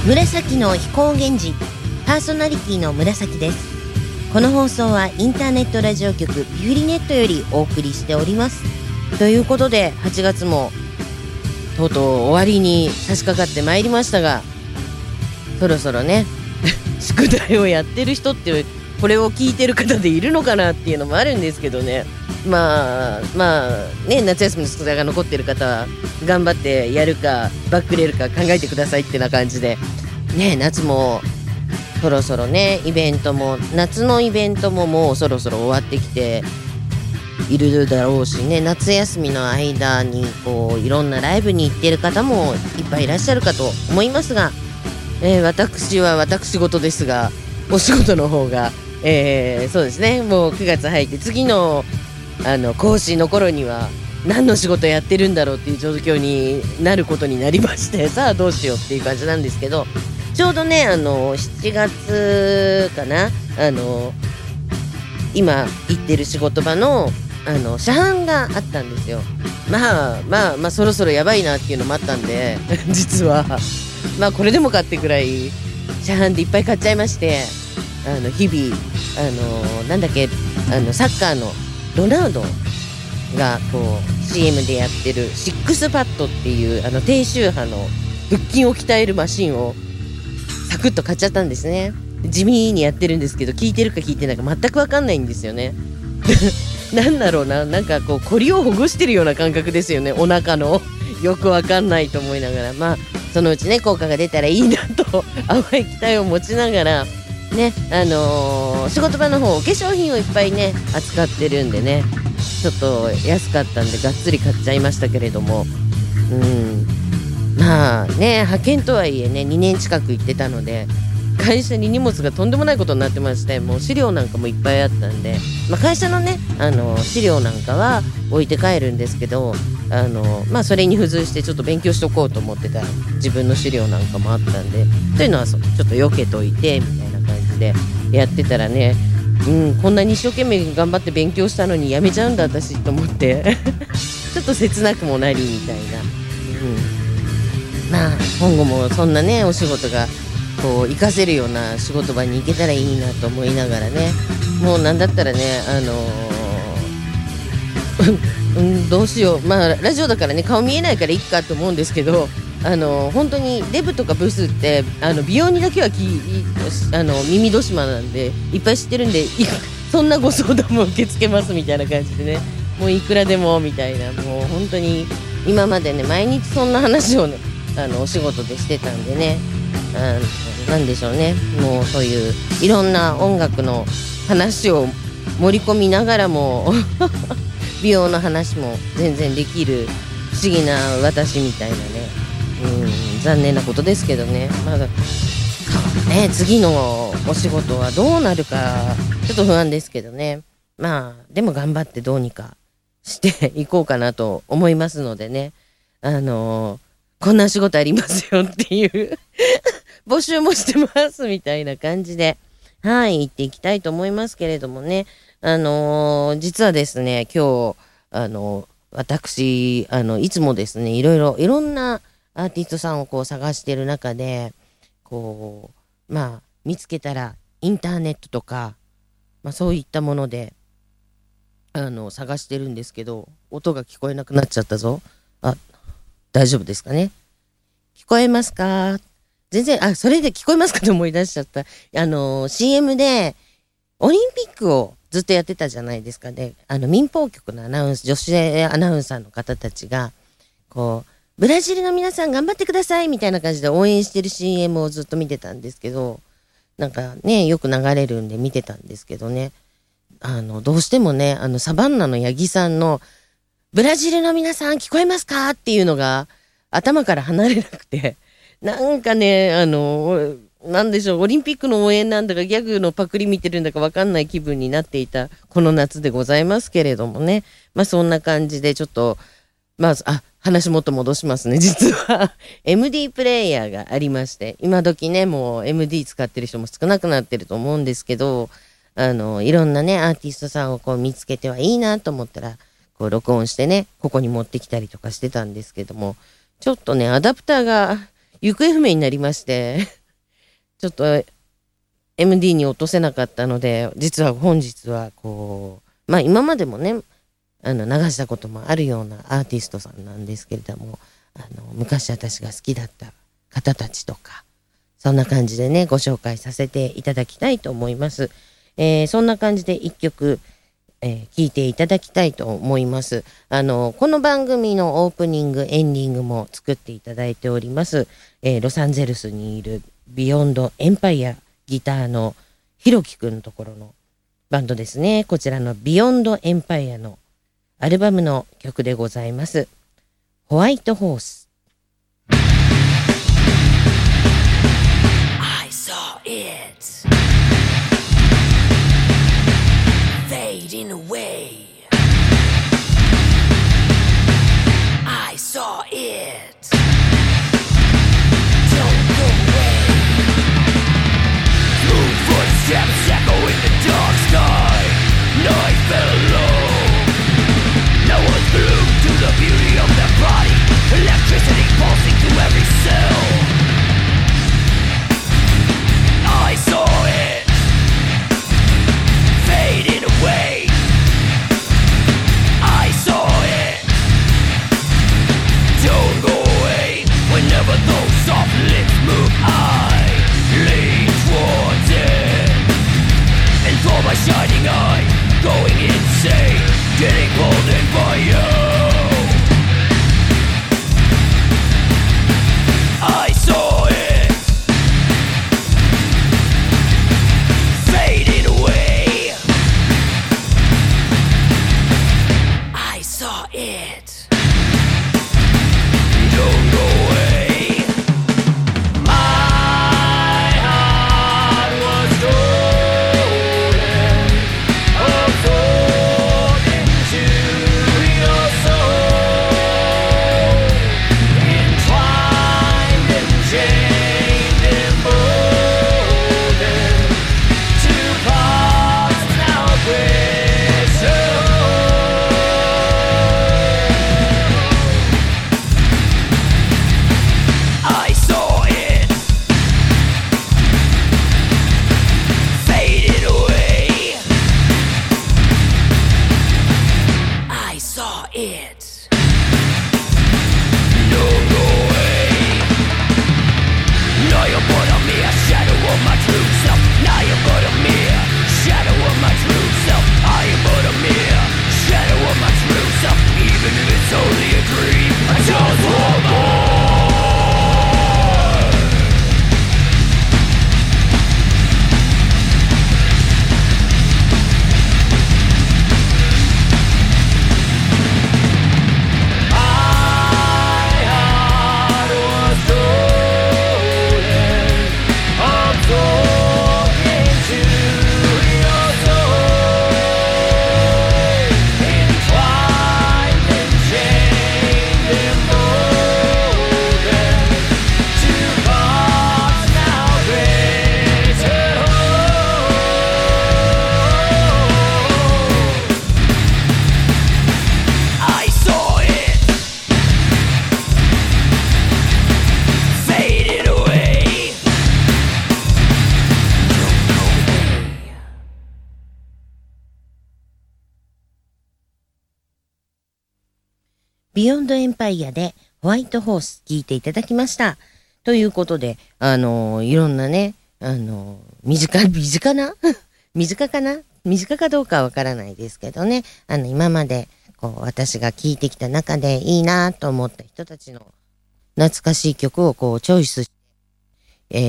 紫の飛行源氏、パーソナリティの紫です。この放送はインターネットラジオ局ピューリネットよりお送りしております。ということで8月もとうとう終わりに差し掛かってまいりましたが、そろそろね宿題をやってる人ってこれを聞いてる方でいるのかなっていうのもあるんですけどね。まあね、夏休みの宿題が残ってる方は頑張ってやるかバックれるか考えてくださいってな感じでね。夏もそろそろね、夏のイベントももうそろそろ終わってきているだろうしね、夏休みの間にこういろんなライブに行ってる方もいっぱいいらっしゃるかと思いますが、私は私事ですが、お仕事の方が、そうですね、もう9月入って次の講師の頃には何の仕事やってるんだろうっていう状況になることになりまして、さあどうしようっていう感じなんですけど、ちょうどね7月かな、今行ってる仕事場の車販があったんですよ。まあそろそろやばいなっていうのもあったんで実はこれでもかってくらい車販でいっぱい買っちゃいまして、日々なんだっけ、サッカーのロナウドがこう CM でやってるシックスパッドっていう低周波の腹筋を鍛えるマシンをサクッと買っちゃったんですね。地味にやってるんですけど、効いてるか効いてないか全く分かんないんですよねなんだろうな、なんかこうコリをほぐしてるような感覚ですよね、お腹のよく分かんないと思いながら、そのうちね効果が出たらいいなと淡い期待を持ちながらね、仕事場の方お化粧品をいっぱいね扱ってるんでね、ちょっと安かったんでがっつり買っちゃいましたけれども、派遣とはいえね2年近く行ってたので会社に荷物がとんでもないことになってまして、もう資料なんかもいっぱいあったんで、会社のね資料なんかは置いて帰るんですけど、それに付随してちょっと勉強しとこうと思ってた自分の資料なんかもあったんで、というのはちょっと避けといてみたいな感じでやってたらね、こんなに一生懸命頑張って勉強したのにやめちゃうんだ私と思ってちょっと切なくもなりみたいな、今後もそんなねお仕事がこう活かせるような仕事場に行けたらいいなと思いながらね、もうなんだったらねどうしよう、ラジオだからね顔見えないからいっかと思うんですけど、本当にデブとかブスって美容にだけは耳戸島なんでいっぱい知ってるんでそんなご相談も受け付けますみたいな感じでね、もういくらでもみたいな、もう本当に今までね毎日そんな話をねお仕事でしてたんでね、なんでしょうね、もうそういういろんな音楽の話を盛り込みながらも美容の話も全然できる不思議な私みたいなね、残念なことですけどね、次のお仕事はどうなるかちょっと不安ですけどね、でも頑張ってどうにかしていこうかなと思いますのでね、こんな仕事ありますよっていう募集もしてますみたいな感じで言っていきたいと思いますけれどもね、実はですね今日私いつもですねいろんなアーティストさんをこう探してる中でこう見つけたらインターネットとかそういったもので探してるんですけど、音が聞こえなくなっちゃったぞ。大丈夫ですかね、聞こえますか？全然それで聞こえますかと思い出しちゃった。CM でオリンピックをずっとやってたじゃないですかね。民放局の女子アナウンサーの方たちがこうブラジルの皆さん頑張ってくださいみたいな感じで応援してる CM をずっと見てたんですけど、なんかねよく流れるんで見てたんですけどね、どうしてもねサバンナの八木さんのブラジルの皆さん聞こえますかっていうのが頭から離れなくて、なんかねなんでしょう、オリンピックの応援なんだかギャグのパクリ見てるんだか分かんない気分になっていたこの夏でございますけれどもね、そんな感じでちょっと話もっと戻しますね。実はMD プレイヤーがありまして、今時ねもう MD 使ってる人も少なくなってると思うんですけど、いろんなねアーティストさんをこう見つけてはいいなと思ったらこう録音してねここに持ってきたりとかしてたんですけども、ちょっとねアダプターが行方不明になりましてちょっと MD に落とせなかったので、実は本日はこう、まあ今までもね、流したこともあるようなアーティストさんなんですけれども、昔私が好きだった方たちとか、そんな感じでね、ご紹介させていただきたいと思います。そんな感じで一曲、聴いていただきたいと思います。この番組のオープニング、エンディングも作っていただいております。ロサンゼルスにいるビヨンドエンパイアギターのひろきくんのところのバンドですね。こちらのビヨンドエンパイアのアルバムの曲でございます。ホワイトホース。I saw it fading away. I saw it. Don't go away. Smooth footsteps echo in the dark sky. Night fell low. No one's glued to the beauty of their body. Electricity pulsing through every cell. I saw it fading away. I saw it. Don't go away. Whenever those soft lips move, I lean towards it. And for my shining eye, going insane, getting pulled in by you. I saw it fading away. I saw it. Don't go away. My heart was stolen, absorbed into your soul, entwined and chained and molded to parts now brittle. I saw it faded away. I saw it. Don't go away. Now you're but a mere shadow of my true self. Now you're but a mere shadow of my true self. I am but a mere shadow of my true self. Even if it's only a dream, I just want more. My heart was stolen, absorbed into your soul, entwined and chained and molded to parts now brittle. I saw it faded away. Don't go away. ビヨンドエンパイアでホワイトホース聞いていただきました。ということで、いろんなね、身近な身近かな身近かどうかはわからないですけどね、今まで、こう、私が聞いてきた中でいいなと思った人たちの懐かしい曲をこう、チョイスして、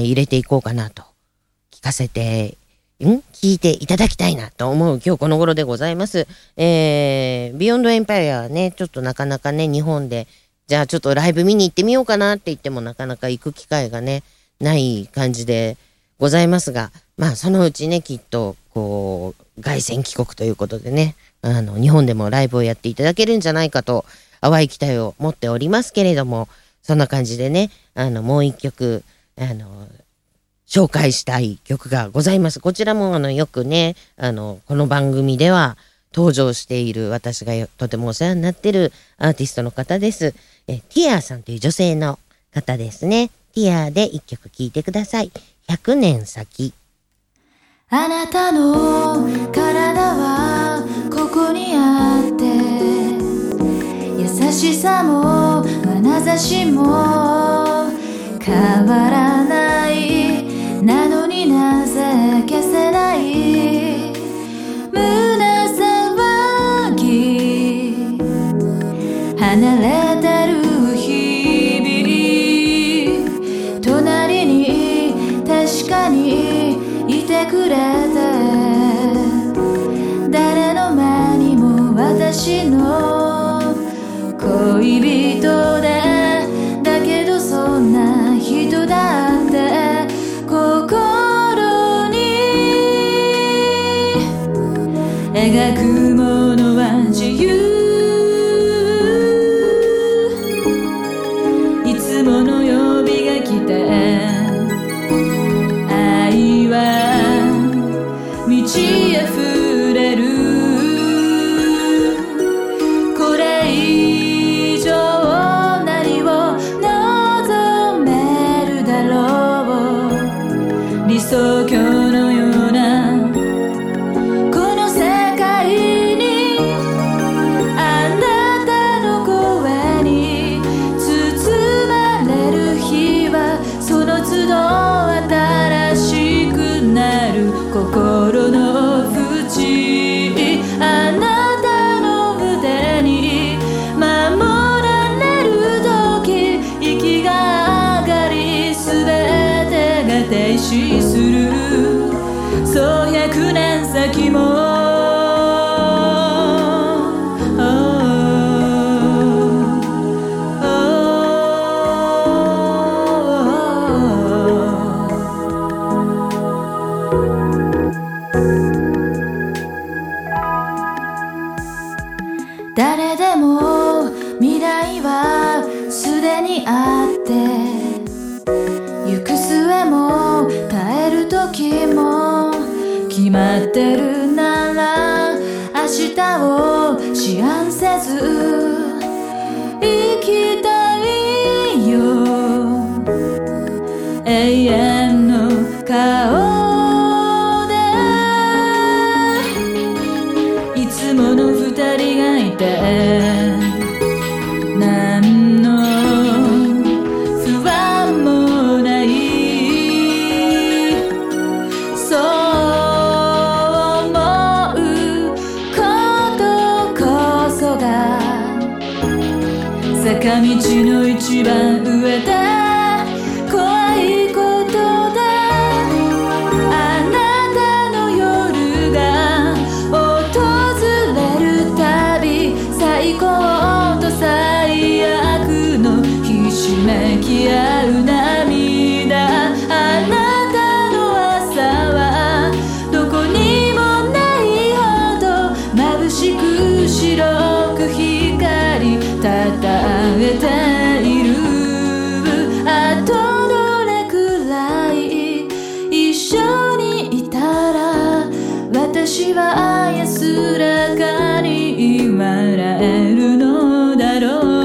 入れていこうかなと、聞いていただきたいなと思う今日この頃でございます。ビヨンドエンパイアはね、ちょっとなかなかね、日本で、じゃあちょっとライブ見に行ってみようかなって言ってもなかなか行く機会がね、ない感じでございますが、まあそのうちね、きっと、こう、凱旋帰国ということでね、日本でもライブをやっていただけるんじゃないかと、淡い期待を持っておりますけれども、そんな感じでね、もう一曲、紹介したい曲がございます。こちらもよくね、この番組では登場している、私がとてもお世話になっているアーティストの方です。ティアさんという女性の方ですね。ティアで一曲聴いてください。 100年先。 あなたの体はここにあって、優しさも眼差しも変わらない。なのになぜ消せない。胸騒ぎ離れてる日々、隣に確かにいてくれて、誰の目にも私の恋人で、だけどそんな人だって心に描くものは自由。いつもの曜日が来て、愛は満ち溢れる。これ以上何を望めるだろう。理想郷のようなこの世界に、あなたの声に包まれる日はその都度新しくなる。心の淵、あなたの腕に守られる時、息が上がり全てが停止する。そう100年先も誰でも未来はすでにあって、行く末も耐える時も決まってるなら、明日を思案せず生きたいよ。永遠の顔でいつもの二人がいて、何の不安もない。そう思うことこそが坂道の一番上で怖いことだ。あなたの夜が訪れるたび、最高と最悪のひしめき合う涙。あなたの朝はどこにもないほど眩しく白く光りたたえている。あとどれくらい一緒にいたら私は安らかに笑えるのだろう。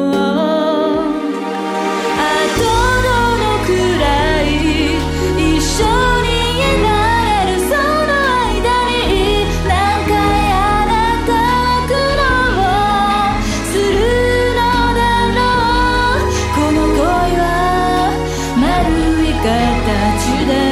あとどのくらい一緒にいられる。その間に何回あなたは苦労するのだろう。この恋は丸い形で